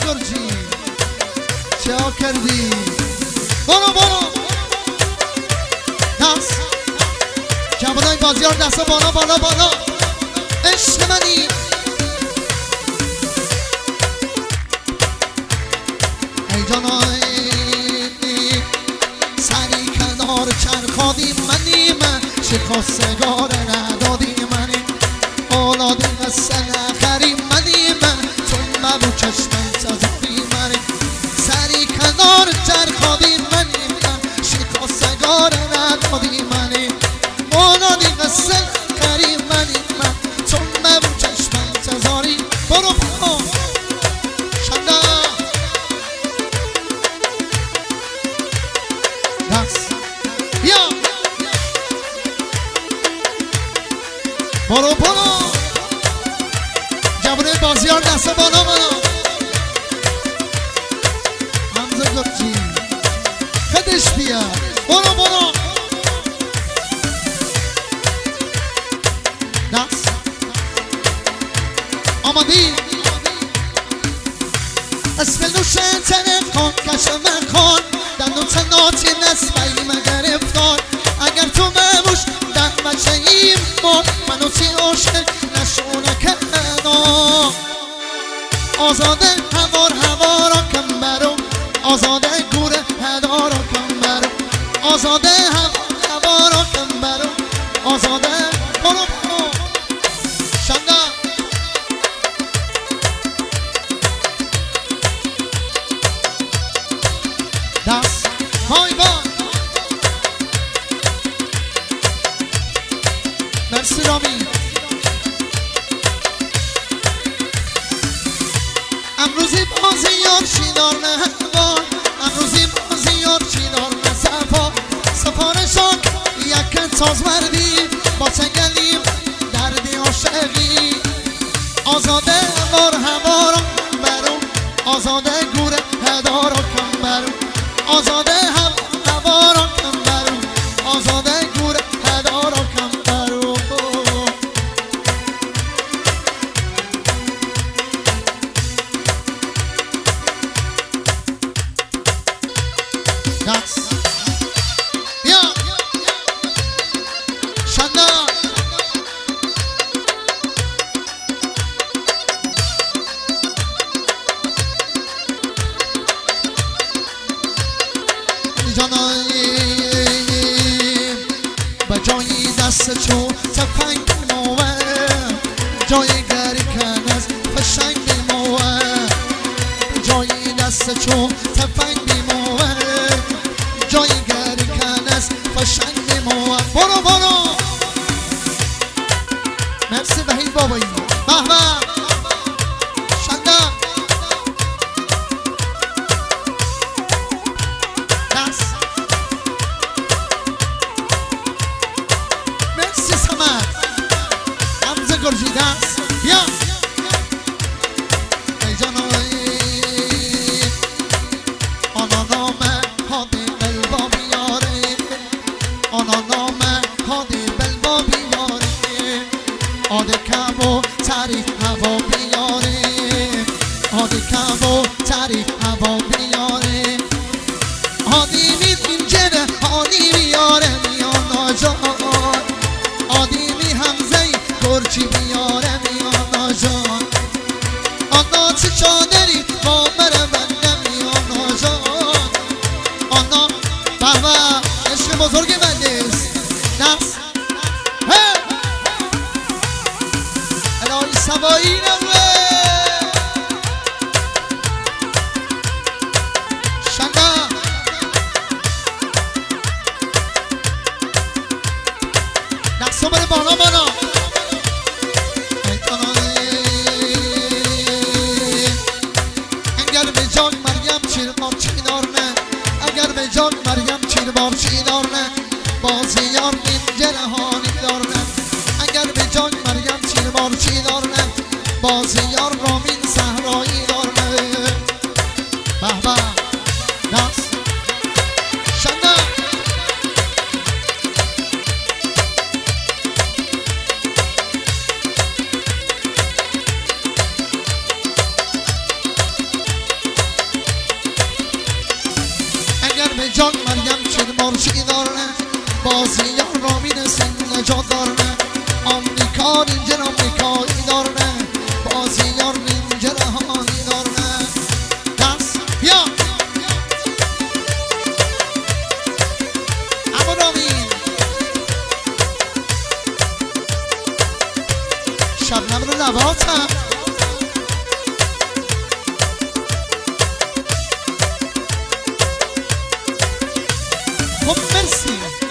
گرجی چه ها کردی برو دست جوانای بازیار دست بالا بالا بالا عشق منی ای جانای سری کنار چرخادی منی من شکستگار ندادی منی اولادی قصه نخری منی من چون مبو چشمن سزاری منی سری کنار چرخادی منی من شکستگار ندادی منی اولادی قصه نخری منی من چون مبو چشمن سزاری برو شنده دست بیا برو جوانه بازیار دست بالا حمزه گرجی خدش بیا برو دست آمادی اسم نوشه تنف کن کشم کن دندون تناتی نسبایی مگرفتار اگر تو مموش در بچه ایم ما منو تی عاشق نشونه کنا آزاده هوارا کم برو آزاده گوره هدارا کم برو آزاده هوارا کم برو آزاده برو شنده دست وای مرسی رامی امروزی بازیار چیدار نه هوا امروزی بازیار چیدار نه صفا سفارشان یک ساز مردی با چنگلیم دردی عاشقی آزاده هوا را برو آزاده گوره هدارا کم برو آزاده هوا را کم برو آزاده گوره هدارا کم برو دست بیا شنده جانایی با جایی دست چو تفنگ موه جای گری کن از فشنگ موه جایی دست چو تفنگ موه جای گری کن از فشنگ موه برو مرسی وحید بابایی محمد شنده دست مرسی سمت حمزه گرجی دست بیا ای جانایی آنا نامه هادی بلبا بیاره آنا نامه هادی بلبا بیاره آده کم و تری هوا بیاره آده کم و تری هوا بیاره آدی می اینجره آدی بیاره میانا جان آدی می همزه گرچی بیاره میانا جان آنا چه چادری با مره بنده میانا جان آنا بابا عشق بزرگ بندیست دست الهی سوایی نبوه شنده دستو بره بالا اگر به جان مریم چیربار چیدار نه اگر به جان مریم چیربار چیدار نه بازیار این جلهانی دار نه اگر به جان مریم چیربار چیدار نه بازیار رامین صحرایی دار نه بابا دست شنده جا دارنه آمریکا رینجر آمریکایی دارنه بازی دار رینجر هایی دارنه دست بیا اما رامین شبنم رو نباتم خب مرسی